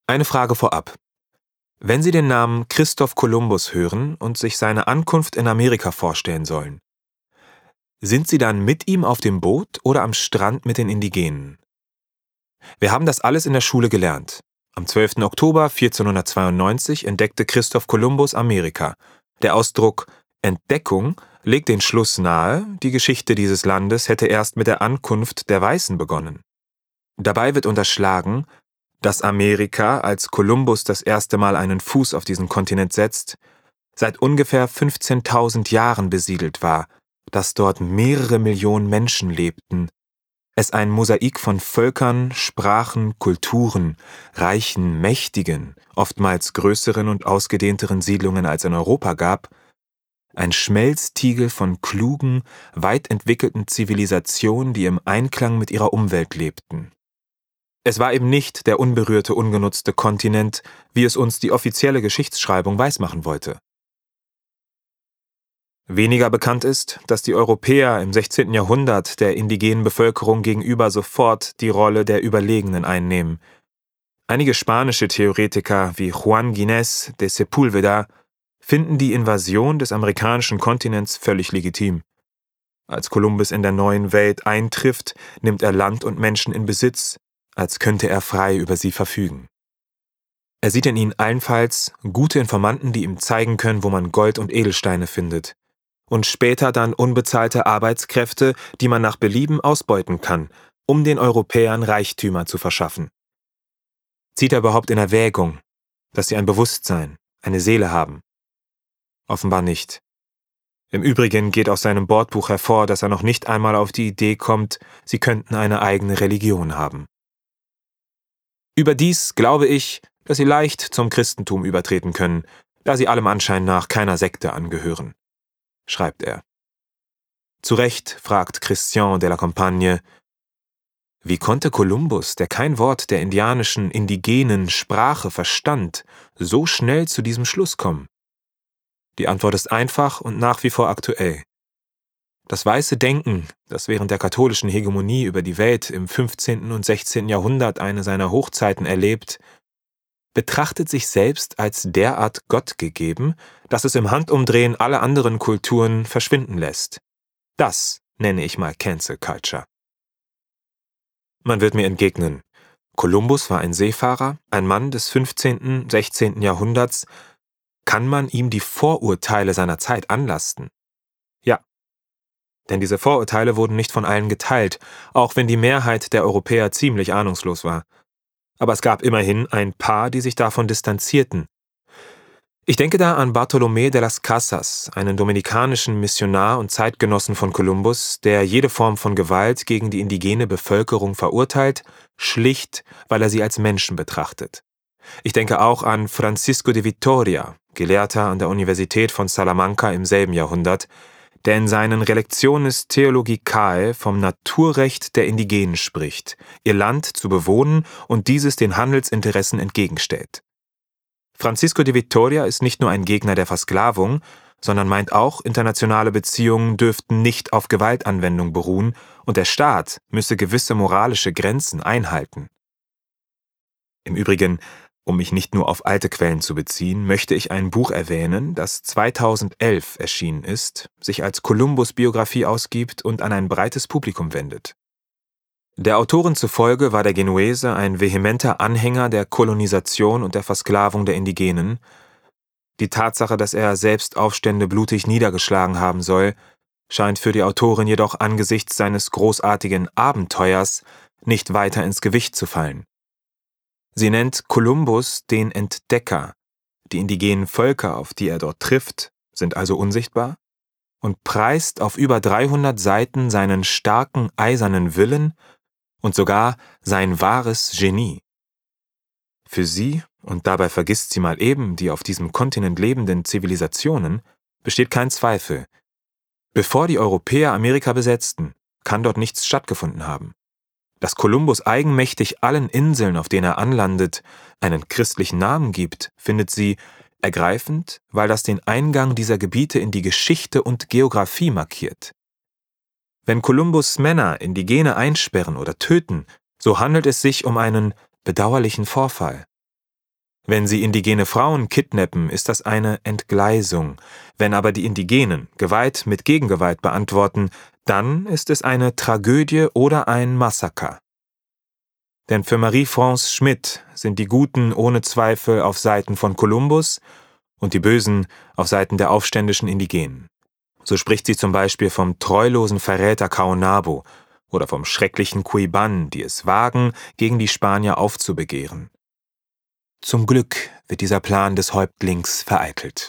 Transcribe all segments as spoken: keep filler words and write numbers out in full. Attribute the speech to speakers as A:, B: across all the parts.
A: Eine Frage vorab. Wenn Sie den Namen Christoph Kolumbus hören und sich seine Ankunft in Amerika vorstellen sollen, sind Sie dann mit ihm auf dem Boot oder am Strand mit den Indigenen? Wir haben das alles in der Schule gelernt. Am zwölften Oktober vierzehnhundertzweiundneunzig entdeckte Christoph Kolumbus Amerika. Der Ausdruck Entdeckung legt den Schluss nahe, die Geschichte dieses Landes hätte erst mit der Ankunft der Weißen begonnen. Dabei wird unterschlagen, dass Amerika, als Kolumbus das erste Mal einen Fuß auf diesen Kontinent setzt, seit ungefähr fünfzehntausend Jahren besiedelt war, dass dort mehrere Millionen Menschen lebten, es ein Mosaik von Völkern, Sprachen, Kulturen, reichen, mächtigen, oftmals größeren und ausgedehnteren Siedlungen als in Europa gab, ein Schmelztiegel von klugen, weit entwickelten Zivilisationen, die im Einklang mit ihrer Umwelt lebten. Es war eben nicht der unberührte, ungenutzte Kontinent, wie es uns die offizielle Geschichtsschreibung weismachen wollte. Weniger bekannt ist, dass die Europäer im sechzehnten Jahrhundert der indigenen Bevölkerung gegenüber sofort die Rolle der Überlegenen einnehmen. Einige spanische Theoretiker wie Juan Ginés de Sepúlveda finden die Invasion des amerikanischen Kontinents völlig legitim. Als Kolumbus in der neuen Welt eintrifft, nimmt er Land und Menschen in Besitz, als könnte er frei über sie verfügen. Er sieht in ihnen allenfalls gute Informanten, die ihm zeigen können, wo man Gold und Edelsteine findet. Und später dann unbezahlte Arbeitskräfte, die man nach Belieben ausbeuten kann, um den Europäern Reichtümer zu verschaffen. Zieht er überhaupt in Erwägung, dass sie ein Bewusstsein, eine Seele haben? Offenbar nicht. Im Übrigen geht aus seinem Bordbuch hervor, dass er noch nicht einmal auf die Idee kommt, sie könnten eine eigene Religion haben. Überdies glaube ich, dass sie leicht zum Christentum übertreten können, da sie allem Anschein nach keiner Sekte angehören, schreibt er. Zu Recht fragt Christian de la Compagne: Wie konnte Kolumbus, der kein Wort der indianischen, indigenen Sprache verstand, so schnell zu diesem Schluss kommen? Die Antwort ist einfach und nach wie vor aktuell. Das weiße Denken, das während der katholischen Hegemonie über die Welt im fünfzehnten und sechzehnten Jahrhundert eine seiner Hochzeiten erlebt, betrachtet sich selbst als derart gottgegeben, dass es im Handumdrehen alle anderen Kulturen verschwinden lässt. Das nenne ich mal Cancel Culture. Man wird mir entgegnen, Kolumbus war ein Seefahrer, ein Mann des fünfzehnten, sechzehnten Jahrhunderts. Kann man ihm die Vorurteile seiner Zeit anlasten? Ja. Denn diese Vorurteile wurden nicht von allen geteilt, auch wenn die Mehrheit der Europäer ziemlich ahnungslos war. Aber es gab immerhin ein paar, die sich davon distanzierten. Ich denke da an Bartolomé de las Casas, einen dominikanischen Missionar und Zeitgenossen von Kolumbus, der jede Form von Gewalt gegen die indigene Bevölkerung verurteilt, schlicht, weil er sie als Menschen betrachtet. Ich denke auch an Francisco de Vitoria, Gelehrter an der Universität von Salamanca im selben Jahrhundert, der in seinen Relectiones Theologicae vom Naturrecht der Indigenen spricht, ihr Land zu bewohnen und dieses den Handelsinteressen entgegenstellt. Francisco de Vitoria ist nicht nur ein Gegner der Versklavung, sondern meint auch, internationale Beziehungen dürften nicht auf Gewaltanwendung beruhen und der Staat müsse gewisse moralische Grenzen einhalten. Im Übrigen, um mich nicht nur auf alte Quellen zu beziehen, möchte ich ein Buch erwähnen, das zweitausendelf erschienen ist, sich als Kolumbus-Biografie ausgibt und an ein breites Publikum wendet. Der Autorin zufolge war der Genuese ein vehementer Anhänger der Kolonisation und der Versklavung der Indigenen. Die Tatsache, dass er selbst Aufstände blutig niedergeschlagen haben soll, scheint für die Autorin jedoch angesichts seines großartigen Abenteuers nicht weiter ins Gewicht zu fallen. Sie nennt Kolumbus den Entdecker. Die indigenen Völker, auf die er dort trifft, sind also unsichtbar, und preist auf über dreihundert Seiten seinen starken, eisernen Willen und sogar sein wahres Genie. Für sie, und dabei vergisst sie mal eben die auf diesem Kontinent lebenden Zivilisationen, besteht kein Zweifel. Bevor die Europäer Amerika besetzten, kann dort nichts stattgefunden haben. Dass Kolumbus eigenmächtig allen Inseln, auf denen er anlandet, einen christlichen Namen gibt, findet sie ergreifend, weil das den Eingang dieser Gebiete in die Geschichte und Geographie markiert. Wenn Kolumbus Männer, Indigene einsperren oder töten, so handelt es sich um einen bedauerlichen Vorfall. Wenn sie indigene Frauen kidnappen, ist das eine Entgleisung. Wenn aber die Indigenen Gewalt mit Gegengewalt beantworten, dann ist es eine Tragödie oder ein Massaker. Denn für Marie-France Schmidt sind die Guten ohne Zweifel auf Seiten von Kolumbus und die Bösen auf Seiten der aufständischen Indigenen. So spricht sie zum Beispiel vom treulosen Verräter Caonabo oder vom schrecklichen Cuiban, die es wagen, gegen die Spanier aufzubegehren. Zum Glück wird dieser Plan des Häuptlings vereitelt.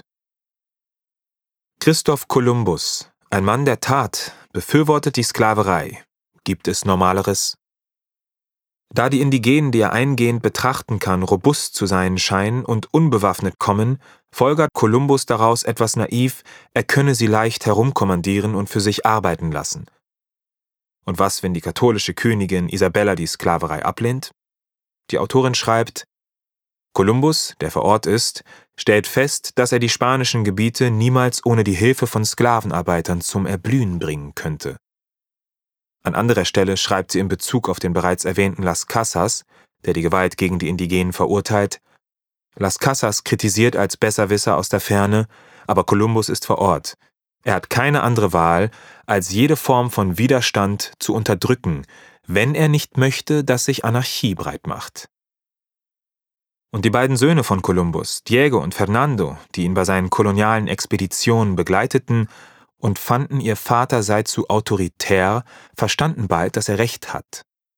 A: Christoph Kolumbus, ein Mann der Tat, befürwortet die Sklaverei. Gibt es Normaleres? Da die Indigenen, die er eingehend betrachten kann, robust zu sein scheinen und unbewaffnet kommen, folgert Kolumbus daraus etwas naiv, er könne sie leicht herumkommandieren und für sich arbeiten lassen. Und was, wenn die katholische Königin Isabella die Sklaverei ablehnt? Die Autorin schreibt: Kolumbus, der vor Ort ist, stellt fest, dass er die spanischen Gebiete niemals ohne die Hilfe von Sklavenarbeitern zum Erblühen bringen könnte. An anderer Stelle schreibt sie in Bezug auf den bereits erwähnten Las Casas, der die Gewalt gegen die Indigenen verurteilt: Las Casas kritisiert als Besserwisser aus der Ferne, aber Kolumbus ist vor Ort. Er hat keine andere Wahl, als jede Form von Widerstand zu unterdrücken, wenn er nicht möchte, dass sich Anarchie breitmacht. Und die beiden Söhne von Kolumbus, Diego und Fernando, die ihn bei seinen kolonialen Expeditionen begleiteten und fanden, ihr Vater sei zu autoritär, verstanden bald, dass er recht hat.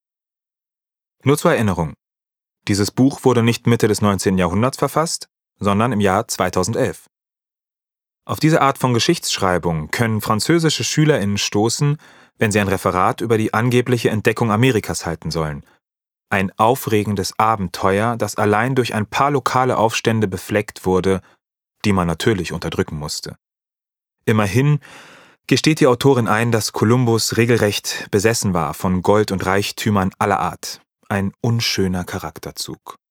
A: Nur zur Erinnerung: Dieses Buch wurde nicht Mitte des neunzehnten Jahrhunderts verfasst, sondern im Jahr zweitausendelf. Auf diese Art von Geschichtsschreibung können französische SchülerInnen stoßen, wenn sie ein Referat über die angebliche Entdeckung Amerikas halten sollen. Ein aufregendes Abenteuer, das allein durch ein paar lokale Aufstände befleckt wurde, die man natürlich unterdrücken musste. Immerhin gesteht die Autorin ein, dass Kolumbus regelrecht besessen war von Gold und Reichtümern aller Art. Ein unschöner Charakterzug.